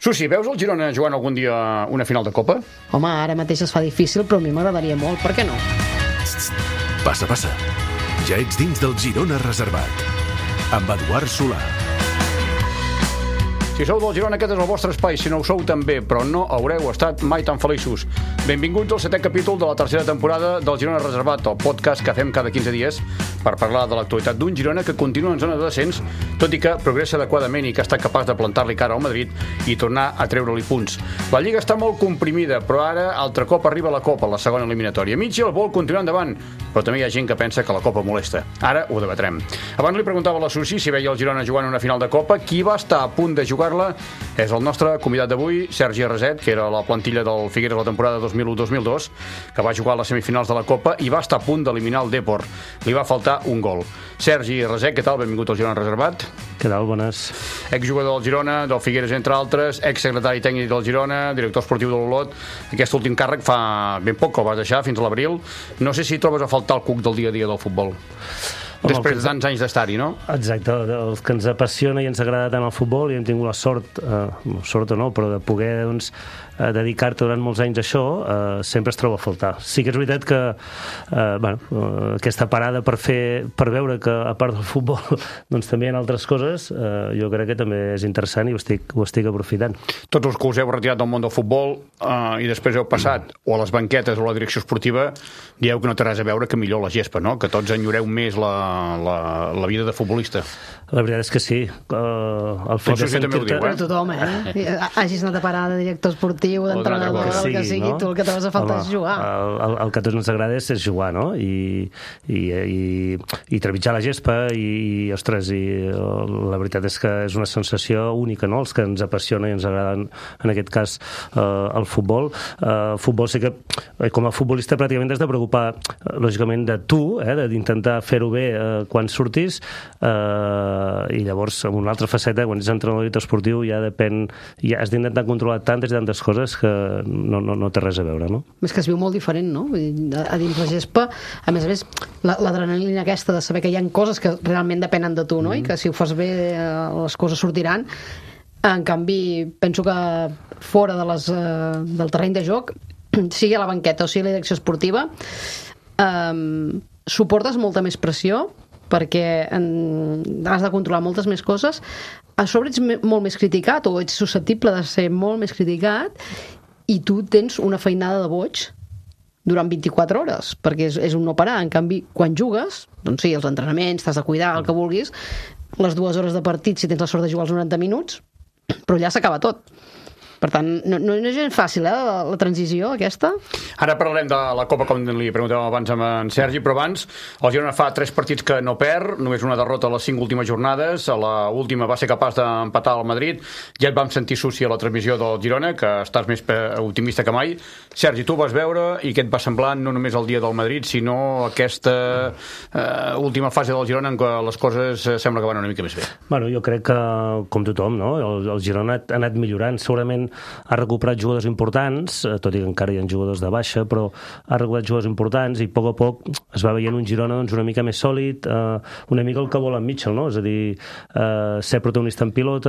Susi, veus el Girona jugant algun dia una final de Copa? Home, ara mateix es fa difícil, però a mi m'agradaria molt. Per què no? Passa, passa. Ja ets dins del Girona reservat. Amb Eduard Solà. Si sou del Girona, aquest és el vostre espai. Si no ho sou, també, però no haureu estat mai tan feliços. Benvinguts al 7è capítol de la tercera temporada del Girona Reservat, el podcast que fem cada 15 dies per parlar de l'actualitat d'un Girona que continua en zona de descens, tot i que progressa adequadament i que està capaç de plantar-li cara al Madrid i tornar a treure-li punts. La Lliga està molt comprimida, però ara altre cop arriba la Copa, la segona eliminatòria. Mitchell vol continuar endavant, però també hi ha gent que pensa que la Copa molesta. Ara ho debatrem. Abans li preguntava a la Susi si veia el Girona jugant una final de Copa. Qui va estar a punt de jugar-la és el nostre convidat d'avui, Sergi Reset, que era a la plantilla del Figueres la temporada 2001-2002, que va jugar a les semifinals de la Copa i va estar a punt d'eliminar el Depor. Li va faltar un gol. Sergi Reset, què tal? Benvingut al Girona Reservat. Què tal? Bones. Exjugador del Girona, del Figueres, entre altres, exsecretari tècnic del Girona, director esportiu de l'Olot. Aquest últim càrrec fa ben poc que el vas deixar, fins a l'abril. No sé si trobes a faltar el cuc del dia a dia del futbol. Després de tants anys d'estar-hi, no? Exacte, el que ens apassiona i ens agrada tant el futbol, i hem tingut la sort o no, però de poder doncs, dedicar-te durant molts anys a això, sempre es troba a faltar. Sí que és veritat que aquesta parada per veure que a part del futbol doncs també hi ha altres coses, jo crec que també és interessant i ho estic aprofitant. Tots els que us heu retirat del món del futbol i després heu passat o a les banquetes o a la direcció esportiva, dieu que no té res a veure que millor la gespa, no? Que tots enyoreu més la vida de futbolista. La veritat és que sí. El fet de sentir-te... Però tothom, hagis anat a parar de director esportiu, d'entrenador, el que sigui, tu el que trobes a faltar és jugar. El que a tots ens agrada és jugar, no? I trepitjar la gespa i ostres, la veritat és que és una sensació única, no? Els que ens apassiona i ens agrada, en aquest cas, el futbol. El futbol sí que, com a futbolista, pràcticament t'has de preocupar, lògicament, de tu, d'intentar fer-ho bé quan surtis, i llavors amb una altra faceta, quan ets entrenador esportiu, ja depèn, ja has d'intentar controlar tantes i tantes coses que no té res a veure, no? És que es viu molt diferent, no? A dins la gespa, a més, l'adrenalina aquesta de saber que hi ha coses que realment depenen de tu, no? I que si ho fas bé les coses sortiran. En canvi, penso que fora del terreny de joc, sigui a la banqueta o sigui a la direcció esportiva, suportes molta més pressió perquè has de controlar moltes més coses. A sobre ets molt més criticat o ets susceptible de ser molt més criticat i tu tens una feinada de boig durant 24 hores, perquè és un no parar. En canvi, quan jugues, doncs sí, els entrenaments, t'has de cuidar, el que vulguis, les 2 hores de partit, si tens la sort de jugar els 90 minuts, però allà s'acaba tot. Per tant, no és gens fàcil, la transició aquesta. Ara parlarem de la Copa, com li preguntàvem abans amb en Sergi, però abans el Girona fa 3 partits que no perd, només una derrota a les 5 últimes jornades, a l'última va ser capaç d'empatar al Madrid. Ja et vam sentir, Susi, a la transmissió del Girona, que estàs més optimista que mai. Sergi, tu vas veure i què et va semblar no només el dia del Madrid, sinó aquesta última fase del Girona en què les coses sembla que van una mica més bé? Bueno, jo crec que, com tothom, no? El Girona ha anat millorant, segurament ha recuperat jugadors importants, tot i que encara hi ha jugadors de baixa, però ha recuperat jugadors importants i a poc es va veient un Girona doncs, una mica més sòlid, una mica el que vol en Mitchell, no? És a dir, ser protagonista en pilota,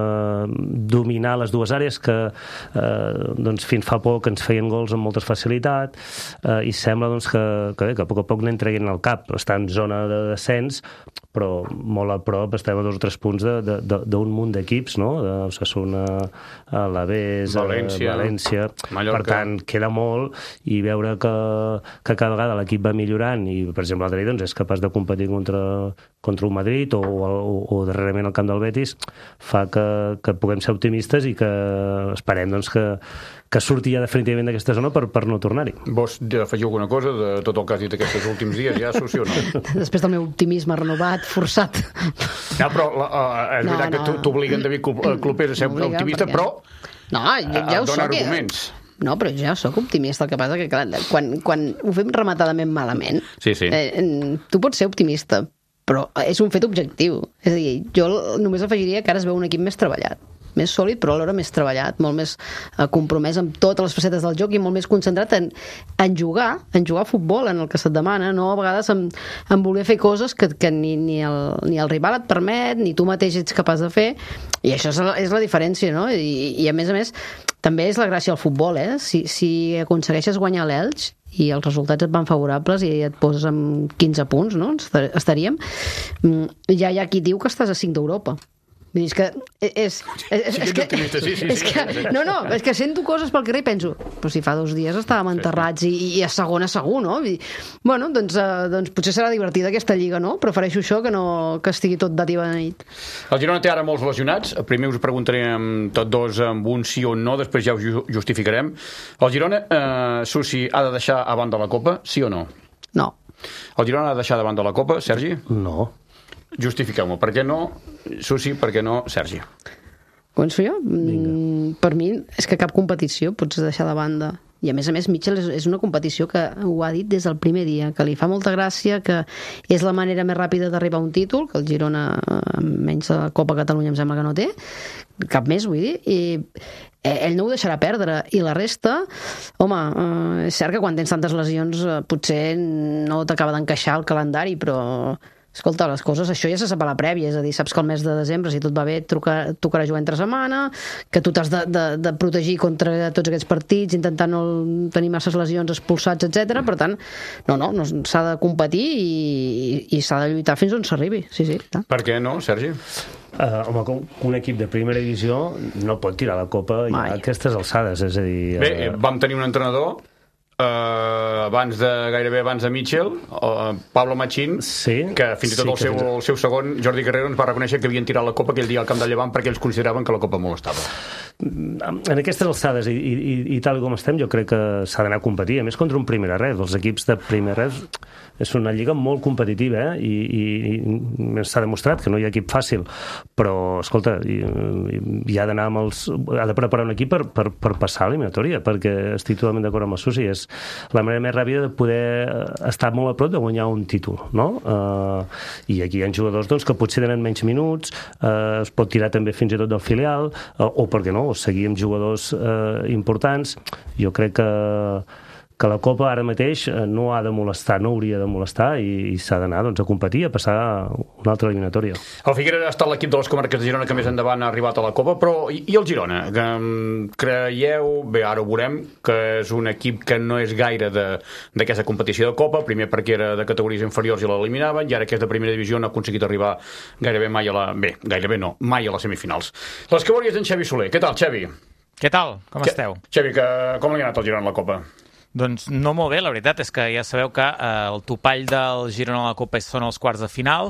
dominar les dues àrees que doncs, fins fa poc ens feien gols amb molta facilitat, i sembla doncs, que a poc anem traient el cap. Està en zona de descens, però molt a prop, estem a 2 o 3 punts d'un munt d'equips, no? De Osasuna, l'Alavés, València, Mallorca. Per tant, queda molt, i veure que cada vegada l'equip va millorant i, per exemple, l'altre dia doncs, és capaç de competir contra un Madrid o darrerament al camp del Betis, fa que puguem ser optimistes i que esperem doncs, que surti ja definitivament d'aquesta zona per no tornar-hi. Vols afegir alguna cosa de tot el que has dit aquests últims dies? Ja s'ho o no? Després del meu optimisme renovat, forçat. No, però és veritat que t'obliguen, David Clopés, a ser optimista, però ja ho dona soc, arguments. No, però ja sóc optimista. El que passa que quan ho fem rematadament malament, tu pots ser optimista, però és un fet objectiu. És a dir, jo només afegiria que ara es veu un equip més treballat. sòlid, però alhora més treballat, molt més compromès amb totes les facetes del joc i molt més concentrat en jugar a futbol, en el que se't demana, no a vegades en voler fer coses que ni el rival et permet, ni tu mateix ets capaç de fer, i això és la diferència, no? I a més, també és la gràcia del futbol, si aconsegueixes guanyar l'Elx i els resultats et van favorables i et poses amb 15 punts, no? Estaríem. Ja hi ha qui diu que estàs a 5 d'Europa. Vull dir, és que sento coses pel carrer i penso, però si fa 2 dies estàvem enterrats i a segona segur, no? Bueno, doncs potser serà divertida aquesta lliga, no? Prefereixo això que estigui tot de dia de nit. El Girona té ara molts lesionats. Primer us preguntarem tots dos amb un sí o no, després ja ho justificarem. El Girona, Susi, ha de deixar a banda la Copa, sí o no? No. El Girona ha de deixar de banda la Copa, Sergi? No. Justifiqueu-me, per què no, Susi, per què no, Sergi? Començo jo? Per mi és que cap competició pots deixar de banda. I a més, Mitchell és una competició que ho ha dit des del primer dia, que li fa molta gràcia, que és la manera més ràpida d'arribar a un títol, que el Girona, menys la Copa Catalunya, em sembla que no té, cap més, vull dir, i ell no ho deixarà perdre. I la resta, home, és cert que quan tens tantes lesions potser no t'acaba d'encaixar el calendari, però escolta, les coses, això ja se sap a la prèvia, és a dir, saps que el mes de desembre, si tot va bé, tocarà jugar entre setmana, que tu t'has de protegir contra tots aquests partits, intentant no tenir masses lesions, expulsats, etc. Per tant, no, s'ha de competir i s'ha de lluitar fins on s'arribi. Sí. Per què no, Sergi? Home, un equip de primera divisió no pot tirar la Copa ja a aquestes alçades, és a dir... Bé, vam tenir un entrenador gairebé abans de Mitchell, Pablo Machín, que fins i tot el seu segon, Jordi Guerrero, ens va reconèixer que havien tirat la Copa aquell dia al camp de Llevant perquè ells consideraven que la Copa molestava. En aquestes alçades i tal com estem, jo crec que s'ha d'anar a competir, a més contra un primer res. Els equips de primer res és una lliga molt competitiva, i s'ha demostrat que no hi ha equip fàcil, però escolta, hi ha d'anar ha de preparar un equip per passar a l'eliminatòria, perquè estic totalment d'acord amb el Susi, és la manera més ràpida de poder estar molt a prop de guanyar un títol, no? I aquí hi ha jugadors que potser tenen menys minuts, es pot tirar també fins i tot del filial, o per què no, seguir amb jugadors importants. Jo crec que la Copa ara mateix no ha de molestar, no hauria de molestar, i s'ha d'anar a competir, a passar una altra eliminatòria. El Figueres ha estat l'equip de les comarques de Girona que més endavant ha arribat a la Copa, però i el Girona? Creieu, bé, ara ho veurem, que és un equip que no és gaire d'aquesta competició de Copa, primer perquè era de categories inferiors i l'eliminaven, i ara que és de primera divisió no ha aconseguit arribar gairebé mai mai a les semifinals. Les categories d'en Xavi Soler. Què tal, Xavi? Què tal? Com esteu? Xavi, com li ha anat al Girona a la Copa? Doncs no molt bé, la veritat és que ja sabeu que el topall del Girona a la Copa són els quarts de final,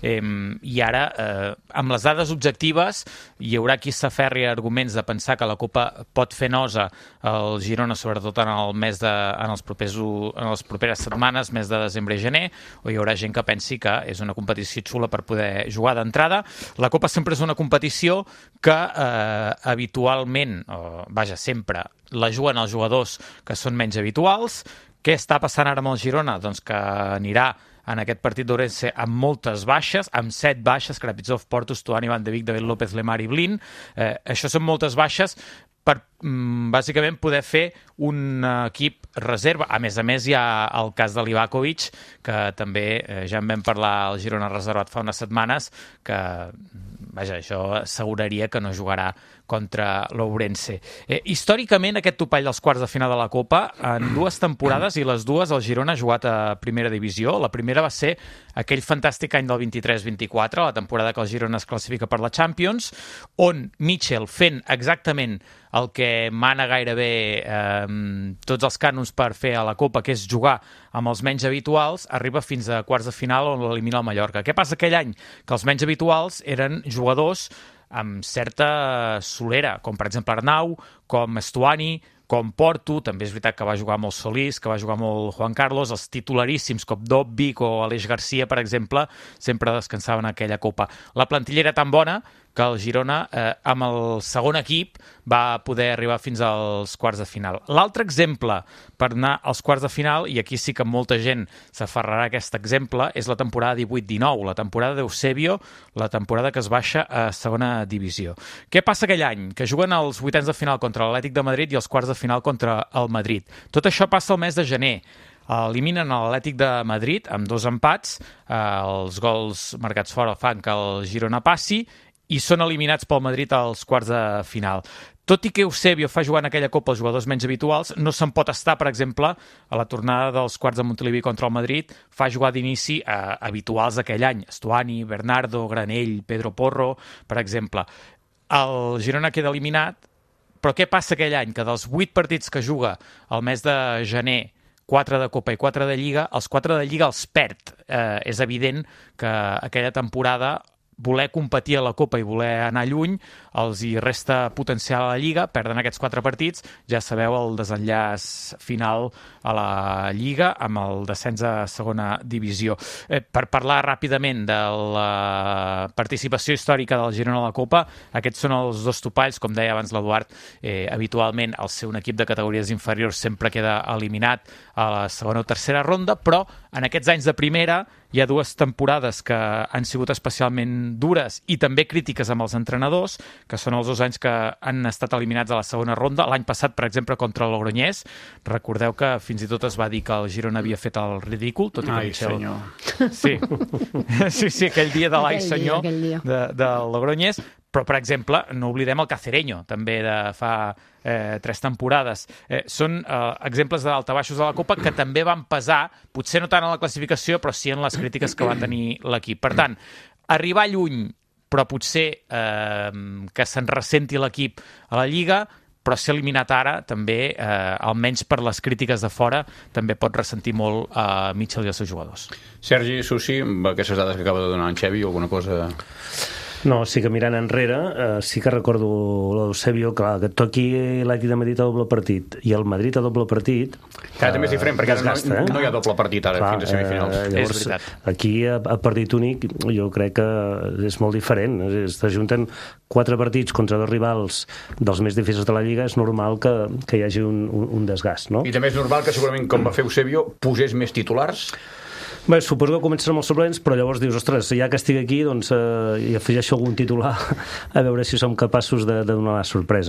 i ara, amb les dades objectives, hi haurà qui s'aferri a arguments de pensar que la Copa pot fer nosa al Girona, sobretot en les properes setmanes, mes de desembre i gener, o hi haurà gent que pensi que és una competició xula per poder jugar d'entrada. La Copa sempre és una competició que habitualment, sempre, la juguen els jugadors que són menys habituals. Què està passant ara amb el Girona? Doncs que anirà en aquest partit d'Ourense amb moltes baixes, amb 7 baixes, Krapizov, Porto, Stuani, Van de Beek, David López, Lemar i Blin. Això són moltes baixes per, bàsicament, poder fer un equip reserva. A més, hi ha el cas de Livakovic, que també ja en vam parlar al Girona reservat fa unes setmanes, que això asseguraria que no jugarà contra l'Ourense. Històricament, aquest topall dels quarts de final de la Copa, en 2 temporades, i les 2 el Girona ha jugat a primera divisió. La primera va ser aquell fantàstic any del 23-24, la temporada que el Girona es classifica per la Champions, on Mitchell, fent exactament el que mana gairebé tots els cànons per fer a la Copa, que és jugar amb els menys habituals, arriba fins a quarts de final on l'elimina el Mallorca. Què passa aquell any? Que els menys habituals eren jugadors amb certa solera, com per exemple Arnau, com Stuani, com Porto, també és veritat que va jugar molt Solís, que va jugar molt Juan Carlos, els titularíssims com Dobbik o Aleix Garcia, per exemple, sempre descansaven en aquella Copa. La plantilla era tan bona que el Girona, amb el segon equip, va poder arribar fins als quarts de final. L'altre exemple per anar als quarts de final, i aquí sí que molta gent s'aferrarà a aquest exemple, és la temporada 18-19, la temporada d'Eusebio, la temporada que es baixa a segona divisió. Què passa aquell any? Que juguen els vuitens de final contra l'Atlètic de Madrid i els quarts de final contra el Madrid. Tot això passa el mes de gener. Eliminen l'Atlètic de Madrid amb 2 empats, els gols marcats fora fan que el Girona passi i són eliminats pel Madrid als quarts de final. Tot i que Eusebio fa jugar en aquella Copa els jugadors menys habituals, no se'n pot estar, per exemple, a la tornada dels quarts de Montilivi contra el Madrid, fa jugar d'inici habituals d'aquell any. Estuani, Bernardo, Granell, Pedro Porro, per exemple. El Girona queda eliminat, però què passa aquell any? Que dels 8 partits que juga al mes de gener, 4 de Copa i 4 de Lliga, els 4 de Lliga els perd. És evident que aquella temporada voler competir a la Copa i voler anar lluny els hi resta potencial a la Lliga, perden aquests 4 partits, ja sabeu el desenllaç final a la Lliga amb el descens a segona divisió. Per parlar ràpidament de la participació històrica del Girona a la Copa, aquests són els 2 topalls, com deia abans l'Eduard, habitualment el seu equip de categories inferiors sempre queda eliminat a la segona o tercera ronda, però en aquests anys de primera hi ha 2 temporades que han sigut especialment dures i també crítiques amb els entrenadors, que són els 2 anys que han estat eliminats a la segona ronda. L'any passat, per exemple, contra el Logroñés. Recordeu que fins i tot es va dir que el Girona havia fet el ridícul, tot i que Michel... senyor. Sí, aquell dia de l'ai senyor del Logroñés. Però, per exemple, no oblidem el Cacereño, també de fa 3 temporades. Són exemples de daltabaixos de la Copa que també van pesar, potser no tant en la classificació, però sí en les crítiques que va tenir l'equip. Per tant, arribar lluny, però potser que se'n ressenti l'equip a la Lliga, però ser eliminat ara també, almenys per les crítiques de fora, també pot ressentir molt a Michel i els seus jugadors. Sergi, Susi, amb aquestes dades que acaba de donar en Xevi, alguna cosa... No, sí que mirant enrere, sí que recordo l'Eusebio, clar, que toqui l'Atlètic de Madrid a doble partit i el Madrid a doble partit... Clar, també és diferent, perquè desgasta, no hi ha doble partit ara, clar, fins a semifinals. Llavors, és veritat. Aquí, a partit únic, jo crec que és molt diferent. S'ajunten 4 partits contra 2 rivals dels més difícils de la Lliga, és normal que hi hagi un desgast, no? I també és normal que segurament, com va fer Eusebio, posés més titulars. Bé, suposo que comences amb els suplents, però llavors dius, ostres, ja que estic aquí, doncs hi afegeixo algun titular a veure si som capaços de donar la sorpresa.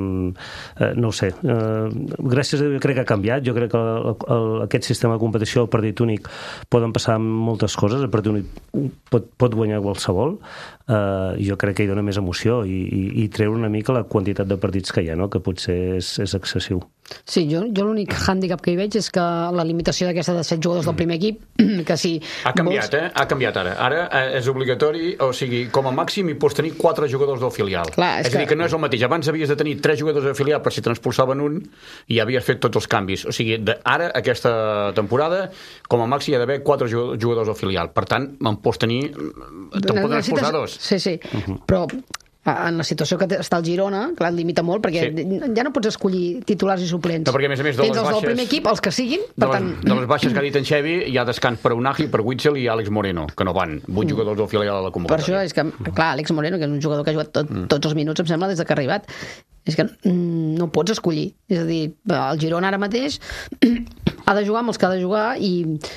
No ho sé. Gràcies a Déu, jo crec que ha canviat. Jo crec que aquest sistema de competició, el partit únic, poden passar moltes coses. El partit únic pot guanyar qualsevol. Jo crec que hi dona més emoció i treure una mica la quantitat de partits que hi ha, no? Que potser és excessiu. Sí, jo l'únic hàndicap que hi veig és que la limitació d'aquesta de 7 jugadors del primer equip, que si... Ha canviat, Ha canviat ara. Ara és obligatori, o sigui, com a màxim hi pots tenir 4 jugadors del filial. Clar, és a dir, que no és el mateix. Abans havies de tenir 3 jugadors del filial per si transpulsaven un i havies fet tots els canvis. O sigui, ara, aquesta temporada, com a màxim hi ha d'haver 4 jugadors del filial. Per tant, en pots tenir... Te'n poden expulsar 2. Sí. Però... en la situació que està el Girona, clar, limita molt, perquè ja no pots escollir titulars i suplents. No, perquè a més de les baixes... del primer equip, els que siguin, per tant... De les baixes que ha dit en Xevi, hi ha descans per Unai, per Witzel i Àlex Moreno, que no van. 8 jugadors del filial a la convocatòria. Per això és que, clar, Àlex Moreno, que és un jugador que ha jugat tots els minuts, em sembla, des que ha arribat, és que no pots escollir. És a dir, el Girona ara mateix ha de jugar amb els que ha de jugar i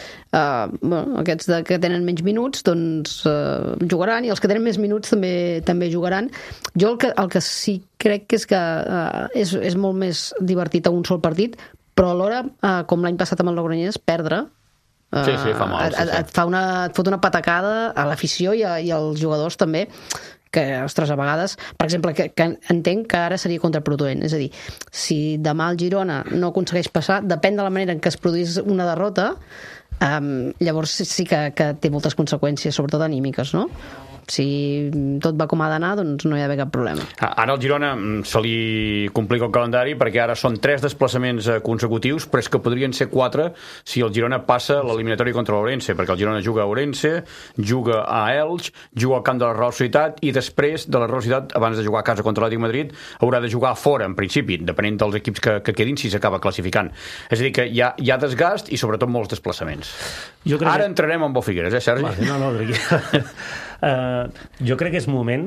aquests que tenen menys minuts doncs jugaran, i els que tenen més minuts també jugaran. Jo el que sí crec que és que és molt més divertit a un sol partit, però alhora, com l'any passat amb el Logroñés, perdre fa mal, et fot una patacada a l'afició i als jugadors també, que, ostres, a vegades, per exemple, que entenc que ara seria contraproduent. És a dir, si demà el Girona no aconsegueix passar, depèn de la manera en què es produís una derrota, llavors sí que té moltes conseqüències, sobretot anímiques, no? Si tot va com ha d'anar, doncs no hi ha d'haver cap problema. Ara al Girona se li complica el calendari perquè ara són 3 desplaçaments consecutius, però és que podrien ser 4 si el Girona passa l'eliminatori contra l'Ourense, perquè el Girona juga a Ourense, juga a Elx, juga al camp de la Real Societat i després de la Real Societat, abans de jugar a casa contra l'Atlètic de Madrid, haurà de jugar fora, en principi, depenent dels equips que quedin, si s'acaba classificant. És a dir, que hi ha desgast i sobretot molts desplaçaments. Ara entrarem amb Bo Figueres, Sergi? No, Jo crec que és moment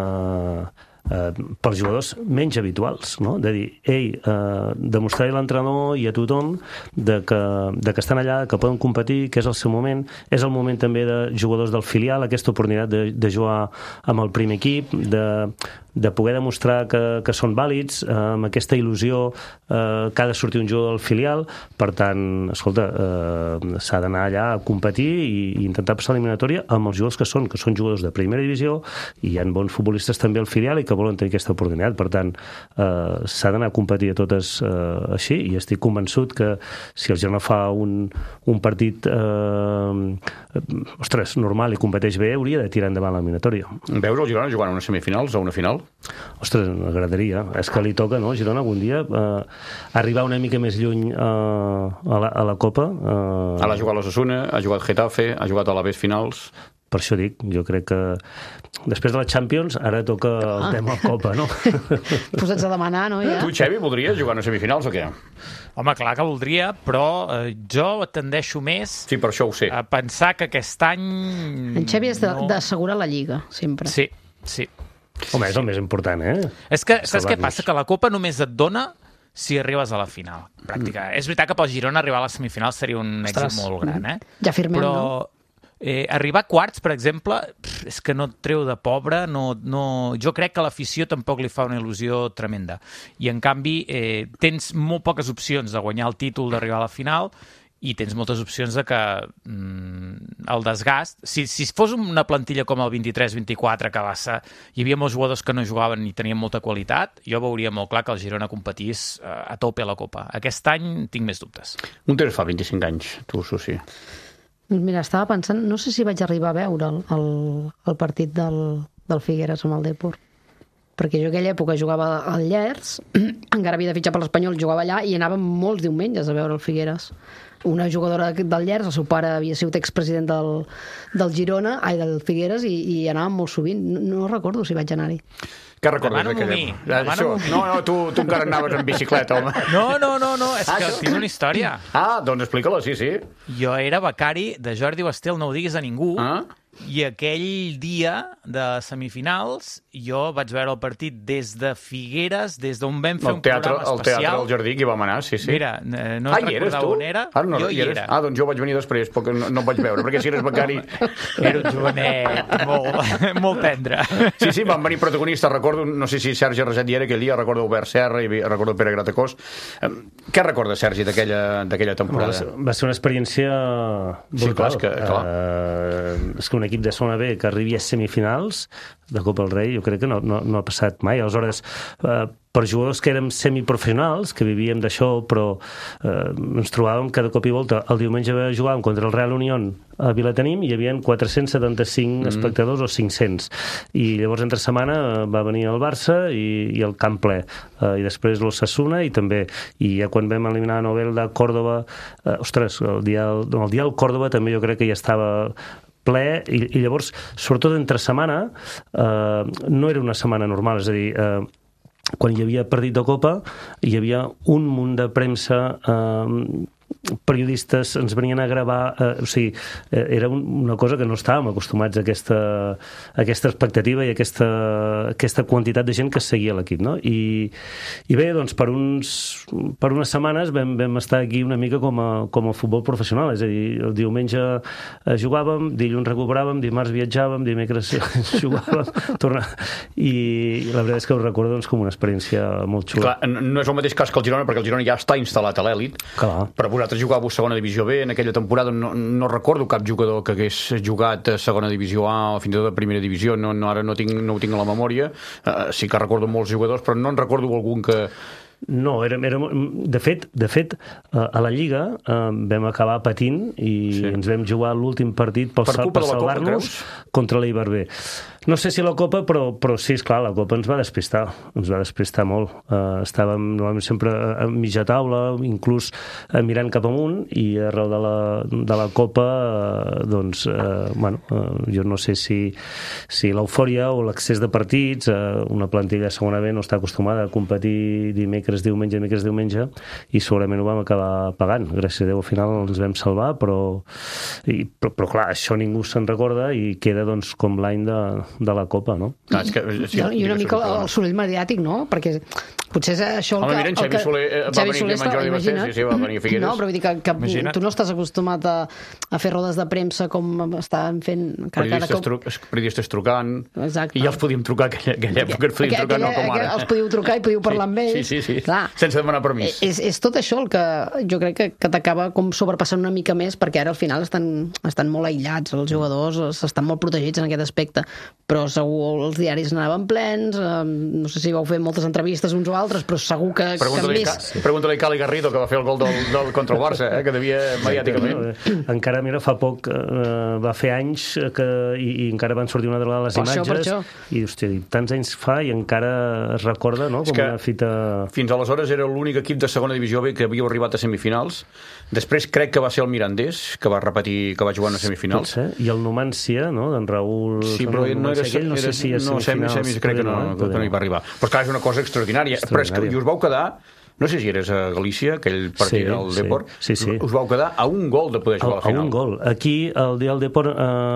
pels jugadors menys habituals, no? De dir, demostrar a l'entrenador i a tothom de que estan allà, que poden competir, que és el seu moment. És el moment també de jugadors del filial, aquesta oportunitat de jugar amb el primer equip, de poder demostrar que són vàlids, amb aquesta il·lusió que ha de sortir un jugador del filial. Per tant, escolta, s'ha d'anar allà a competir i intentar passar l'eliminatòria amb els jugadors que són jugadors de primera divisió, i hi ha bons futbolistes també al filial i que volen tenir aquesta oportunitat. Per tant, s'ha d'anar a competir a totes així, i estic convençut que si el Girona fa un partit normal i competeix bé, hauria de tirar endavant l'eliminatòria. Veus el Girona jugant a unes semifinals o una final? Ostres, m'agradaria. És que li toca, no, Girona, algun dia arribar una mica més lluny a la Copa. Ara ha jugat l'Osasuna, ha jugat Getafe, ha jugat a l'Aves finals. Per això dic, jo crec que després de la Champions ara toca el tema Copa, no? Posats a demanar, no? Ja. Tu, Xevi, voldries jugar a unes semifinals o què? Home, clar que voldria, però jo tendeixo més Sí, per això ho sé. a pensar que aquest any... En Xavi és d'assegurar la Lliga, sempre. Sí, sí. Home, és el més important, És que, saps què passa? Que la Copa només et dona si arribes a la final, pràcticament. És veritat que pel Girona arribar a la semifinal seria un èxit molt gran, Ja firmem, però, no? Arribar a quarts, per exemple, és que no et treu de pobre, jo crec que a l'afició tampoc li fa una il·lusió tremenda. I, en canvi, tens molt poques opcions de guanyar el títol, d'arribar a la final, i tens moltes opcions de que el desgast... Si fos una plantilla com el 23-24, que hi havia molts jugadors que no jugaven i tenien molta qualitat, jo veuria molt clar que el Girona competís a tope a la Copa. Aquest any tinc més dubtes. Un temps fa 25 anys, tu, Susi. Mira, estava pensant, no sé si vaig arribar a veure el partit del Figueres amb el Depor, perquè jo aquella època jugava al Llers, encara havia de fitxar per l'Espanyol, jugava allà i anàvem molts diumenges a veure el Figueres. Una jugadora del Llers, el seu pare havia sigut expresident del Girona, del Figueres, i anàvem molt sovint. No recordo si vaig anar-hi. Què recordes d'aquella època? No, tu encara anaves en bicicleta, home. No, és que tinc una història. Doncs explica-la, sí. Jo era becari de Jordi Basté, el No ho diguis a ningú, i aquell dia de semifinals jo vaig veure el partit des de Figueres, des d'on vam fer un programa especial. El Teatre del Jardí, que hi vam anar, sí. Mira, no et recordava on era? Jo hi era. Doncs jo vaig venir després, perquè no em vaig veure, perquè si eres becari... Era un jovenet, molt tendre. Sí, van venir protagonistes, recordo, no sé si Sergi Reset hi era aquell dia, recordo Albert Serra i recordo Pere Gratacós. Què recorda, Sergi, d'aquella temporada? Va ser una experiència brutal. Sí, clar. És que un equip de segona B que arribi a semifinals de Copa del Rei, jo crec que no ha passat mai. Aleshores, per jugadors que érem semiprofessionals, que vivíem d'això, però ens trobàvem cada cop i volta. El diumenge jugàvem contra el Real Unión a Vilatenim i hi havia 475 espectadors o 500. I llavors, entre setmana, va venir el Barça i el camp ple. I després l'Osasuna i també. I ja quan vam eliminar Novelda, Córdoba... el dia del Córdoba també jo crec que ja estava ple, i llavors, sobretot entre setmana, no era una setmana normal, és a dir, quan hi havia partit de Copa, hi havia un munt de premsa, periodistes ens venien a gravar, era una cosa que no estàvem acostumats a aquesta expectativa i a aquesta quantitat de gent que seguia l'equip, no? I bé, doncs per unes setmanes vam estar aquí una mica com a futbol professional, és a dir, el diumenge jugàvem, dilluns recuperàvem, dimarts viatjàvem, dimecres jugàvem, i la veritat és que ho recordo com una experiència molt xula. Clar, no és el mateix cas que el Girona, perquè el Girona ja està instal·lat a l'elit, però vosaltres jugàveu segona divisió B, en aquella temporada no recordo cap jugador que hagués jugat a segona divisió A o fins i tot a primera divisió, ara no ho tinc a la memòria, sí que recordo molts jugadors, però no en recordo algun que... No, de fet, a la Lliga vam acabar patint i ens vam jugar l'últim partit per salvar-nos contra l'Eibar B. No sé si la Copa, però sí, esclar, la Copa ens va despistar molt. Estàvem normalment sempre a mitja taula, inclús mirant cap amunt, i arrel de la Copa, jo no sé si l'eufòria o l'accés de partits, una plantilla segona B no està acostumada a competir dimecres, diumenge, i segurament ho vam acabar pagant. Gràcies a Déu, al final ens vam salvar, però clar, això ningú se'n recorda i queda doncs com l'any de la Copa, no? I una mica el soroll mediàtic, no? Perquè potser és això el que... Home, Xavi Soler va venir amb en Jordi Basté, sí, va venir a Figueres. No, però vull dir que tu no estàs acostumat a fer rodes de premsa com estan fent... Periodistes trucant. Exacte. I ja els podíem trucar aquella època, els podíem trucar, no com ara. Els podíeu trucar i podíeu parlar amb ells. Sí. Clar. Sense demanar permís. És tot això el que jo crec que t'acaba com sobrepassant una mica més, perquè ara al final estan molt aïllats, els jugadors estan molt protegits en aquest aspecte, però segur els diaris n'anaven plens, no sé si vau fer moltes entrevistes uns o altres, però segur que Pregunta-li a Cali Garrido, que va fer el gol contra el Barça, que devia mediàticament. Encara, mira, fa poc va fer anys i encara van sortir una de les imatges i, hòstia, tants anys fa i encara es recorda, no?, com una fita... Fins aleshores era l'únic equip de segona divisió B que havia arribat a semifinals. Després crec que va ser el Mirandés, que va repetir, que va jugar a semifinals. I el Numancia, no?, d'en Raül... Sí, però no sé si a semifinals crec que no hi va arribar. Però clar, és una cosa extraordinària. Però és que us vau quedar, no sé si eres a Galícia, aquell partit del Depor, us vau quedar a un gol de poder jugar a la final. A un gol. Aquí el dia del Depor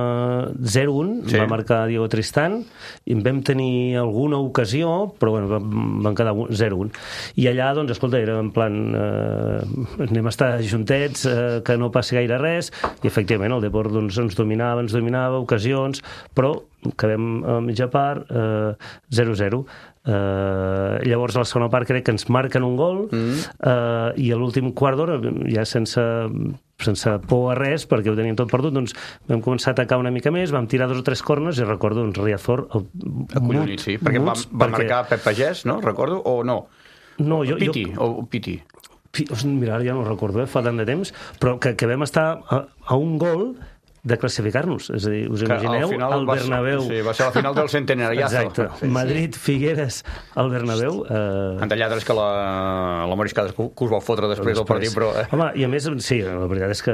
0-1 va marcar Diego Tristán, i vam tenir alguna ocasió, però bueno, van quedar 0-1. I allà, doncs, escolta, era en plan anem a estar juntets, que no passi gaire res, i efectivament el Depor doncs, ens dominava ocasions, però quedem a mitja part 0-0. Llavors a la segona part crec que ens marquen un gol i a l'últim quart d'hora ja sense por a res, perquè ho teníem tot perdut, doncs vam començar a atacar una mica més, vam tirar 2 o 3 corners i recordo Riazor acollonit, sí, perquè va marcar Pep Pagès, no? Recordo, o no? No, Piti. Mira, ara ja no recordo, fa tant de temps, però que vam estar a un gol de classificar-nos, és a dir, us imagineu el Bernabéu... Sí, va ser la final del centenariazo. Exacte, Madrid, Figueres, el Bernabéu... Entalladres que la moriscada que us vau fotre després del partit, però... Home, i a més, sí, la veritat és que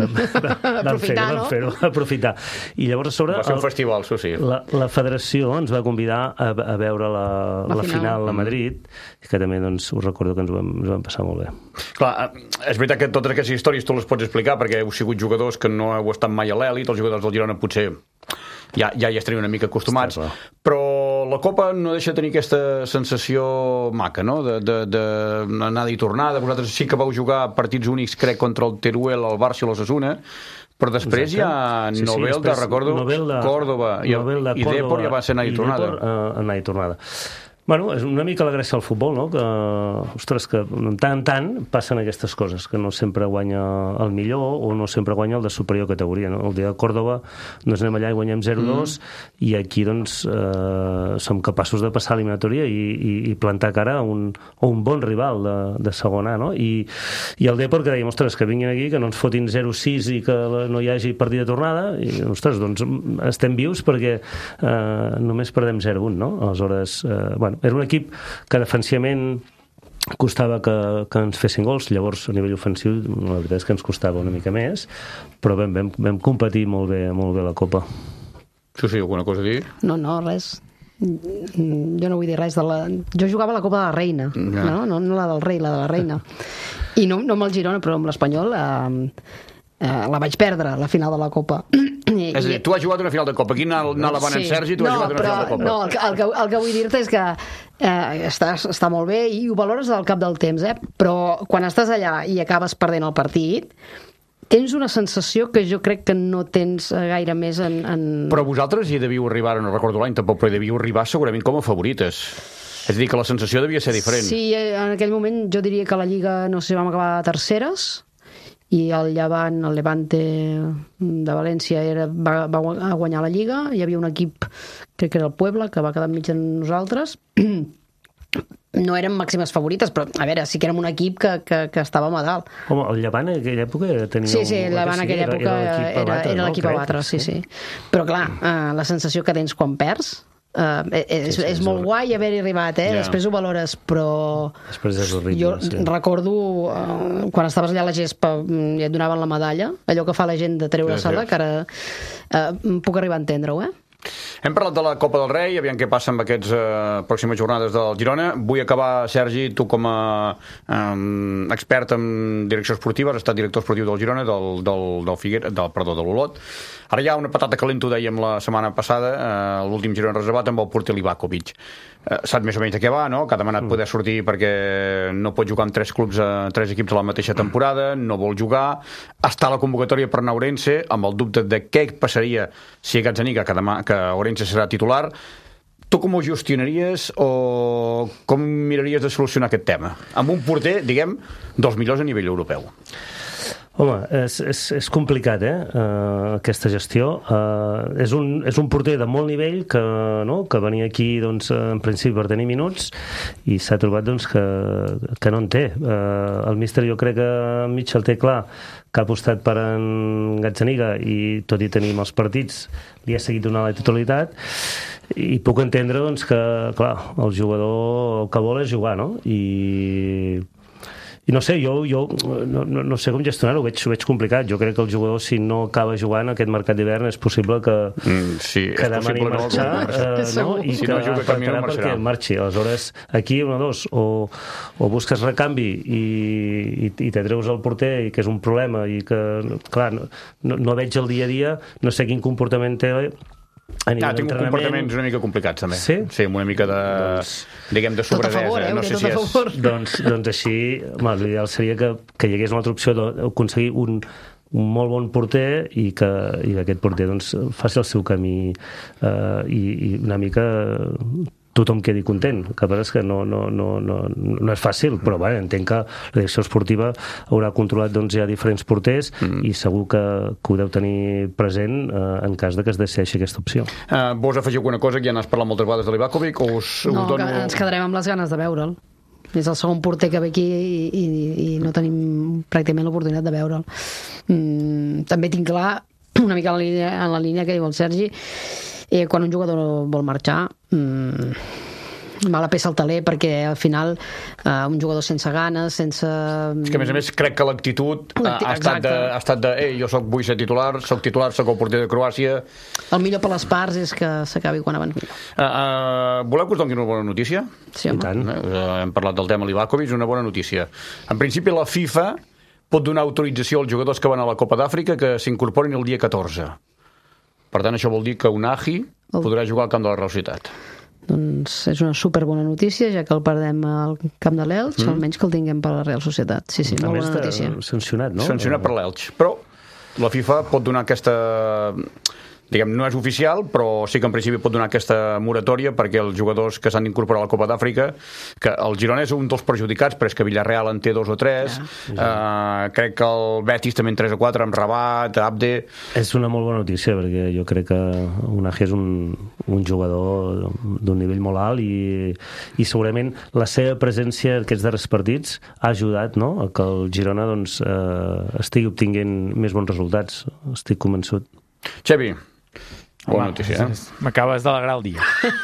vam fer-ho, aprofitar. I llavors a sobre... Va ser un festival, sí. La federació ens va convidar a veure la final a Madrid, que també, doncs, us recordo que ens vam passar molt bé. Clar, és veritat que totes aquestes històries tu les pots explicar, perquè heu sigut jugadors que no heu estat mai a l'elit, els jugadors del Girona potser ja hi estarien una mica acostumats, però la Copa no deixa de tenir aquesta sensació maca, no?, d'anada i tornada. Vosaltres sí que vau jugar partits únics, crec, contra el Teruel, el Barça i l'Osasuna, però després hi ha Nobel de, recordo, Córdoba i Depor ja va ser anada i tornada. Bueno, és una mica la gràcia del futbol, no?, que, ostres, que en tant passen aquestes coses, que no sempre guanya el millor o no sempre guanya el de superior categoria, no? El dia de Còrdoba doncs anem allà i guanyem 0-2 i aquí doncs som capaços de passar a l'eliminatòria i plantar cara a un bon rival de segona A, no? I el Depor que dèiem, ostres, que vinguin aquí, que no ens fotin 0-6 i que no hi hagi partida de tornada, i ostres, doncs estem vius perquè només perdem 0-1, no? Aleshores, bueno, era un equip que defensivament costava que ens fessin gols, llavors a nivell ofensiu la veritat és que ens costava una mica més, però vam competir molt bé la Copa. Sí, alguna cosa a dir? No, res. Jo no vull dir res de la... Jo jugava a la Copa de la Reina, no la del rei, la de la reina. I no amb el Girona, però amb l'Espanyol la vaig perdre, la final de la Copa. És a dir, tu has jugat una final de Copa. Aquí anava en Sergi i tu has jugat una final de Copa. No, el que vull dir-te és que està molt bé i ho valores al cap del temps, però quan estàs allà i acabes perdent el partit, tens una sensació que jo crec que no tens gaire més en... Però vosaltres hi devíeu arribar, no recordo l'any tampoc, però hi devíeu arribar segurament com a favorites. És a dir, que la sensació devia ser diferent. Sí, en aquell moment jo diria que la Lliga, no sé, vam acabar terceres, i el Llevant, el Levante de València va guanyar la Lliga. Hi havia un equip, crec que era el Puebla, que va quedar enmig de nosaltres, no eren màximes favorites, però a veure, sí que érem un equip que estàvem a dalt. Home, el Llevant en aquella època tenia... Sí, el Llevant en aquella època era l'equip a batre, sí. Però clar, la sensació que tens quan perds és molt guai haver-hi arribat, després ho valores, però després és horrible, jo recordo quan estaves allà a la gespa i et donaven la medalla, allò que fa la gent de treure-se-la, que ara puc arribar a entendre-ho, Hem parlat de la Copa del Rei, aviam què passa amb aquestes pròximes jornades del Girona. Vull acabar, Sergi, tu com a expert en direcció esportiva, has estat director esportiu del Girona, de l'Olot. Ara hi ha una patata calenta, ho dèiem la setmana passada, l'últim Girona reservat amb el porter Livakovic. Saps més o menys de què va, no? Que ha demanat poder sortir perquè no pot jugar amb 3 equips a la mateixa temporada, no vol jugar, està a la convocatòria per anar a Ourense, amb el dubte de què passaria si a Gazzaniga, que Ourense serà titular. Tu com ho gestionaries o com miraries de solucionar aquest tema? Amb un porter, diguem, dels millors a nivell europeu. Home, és complicat, aquesta gestió. És un porter de molt nivell que venia aquí, doncs, en principi per tenir minuts i s'ha trobat doncs, que no en té. El míster jo crec que mig el té clar, que ha apostat per en Gazzaniga i tot i tenir els partits li ha seguit donant la titularitat i puc entendre doncs, que clar, el jugador el que vol és jugar, no? I no sé, jo no sé com gestionar-ho, ho veig complicat. Jo crec que el jugador, si no acaba jugant aquest mercat d'hivern, és possible que demani marxar, i que apretarà perquè marxi. Aleshores, aquí una o dos, o busques recanvi i te treus el porter, i que és un problema, i que, clar, no veig el dia a dia, no sé quin comportament té tinc comportaments una mica complicats també. Sí, una mica de diguem de sobradesa, no sé si és doncs així, l'ideal seria que hi hagués una altra opció d'aconseguir un molt bon porter i que aquest porter doncs faci el seu camí i una mica tothom quedi content. El que passa és que no és fàcil, però entenc que la direcció esportiva haurà controlat doncs, ja diferents porters i segur que ho deu tenir present en cas de que es decideixi aquesta opció. Vols afegir alguna cosa? Ja n'has parlat moltes vegades de Livakovic? No, que ens quedarem amb les ganes de veure'l. És el segon porter que ve aquí i no tenim pràcticament l'oportunitat de veure'l. També tinc clar, una mica en la línia que diu el Sergi, quan un jugador vol marxar mala peça al taler, perquè al final un jugador sense ganes, sense... És que a més crec que l'actitud ha estat de jo vull ser titular, soc el porter de Croàcia. El millor per les parts és que s'acabi quan abans millor. Voleu que us doni una bona notícia? Sí, home. Hem parlat del tema Livakovic, una bona notícia. En principi la FIFA pot donar autorització als jugadors que van a la Copa d'Àfrica que s'incorporin el dia 14. Per tant, això vol dir que Unai podrà jugar al camp de la Real Societat. Doncs és una superbona notícia, ja que el perdem al camp de l'Elx, almenys que el tinguem per la Real Societat. Sí, molt bona notícia. Sancionat, no? Sancionat per l'Elx. Però la FIFA pot donar aquesta... Diguem, no és oficial, però sí que en principi pot donar aquesta moratòria perquè els jugadors que s'han d'incorporar a la Copa d'Àfrica, que el Girona és un dels perjudicats, però és que Villarreal en té 2 o 3, crec que el Betis també en 3 o 4, amb Rabat, Abde... És una molt bona notícia, perquè jo crec que Unai és un jugador d'un nivell molt alt i segurament la seva presència en aquests darrers partits ha ajudat, no?, a que el Girona doncs, estigui obtinguent més bons resultats. Estic convençut. Xavi, bona notícia, M'acabes d'alegrar el dia.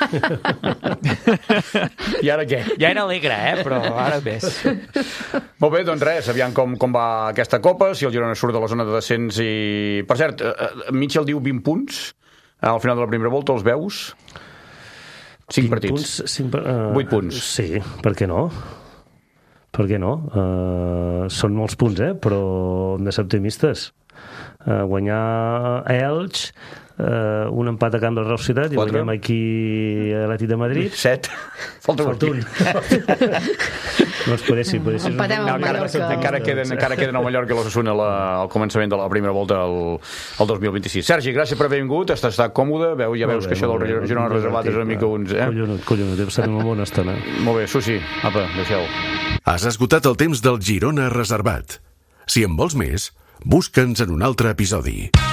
I ara què? Ja era alegre, però ara ves. Molt bé, doncs res, aviam com va aquesta Copa, si el Girona surt de la zona de descens i... Per cert, Mitchell diu 20 punts al final de la primera volta, els veus? 5 partits. 8 punts. Sí, per què no? Per què no? Són molts punts, però hem de ser optimistes. Guanyar a Elx, un empat a camp de la Real Societat i guanyem aquí a l'Atlètic de Madrid. 7. Falta un. Doncs poder ser. Empatem amb Mallorca. Encara queden al Mallorca i l'Osasuna al començament de la primera volta el 2026. Sergi, gràcies per haver vingut, has estat còmode, ja veus que això del Girona reservat és una mica uns... Collonut, he passat una bona estona. Molt bé, Susi, apa, deixeu. Has esgotat el temps del Girona reservat. Si en vols més, busca'ns en un altre episodi.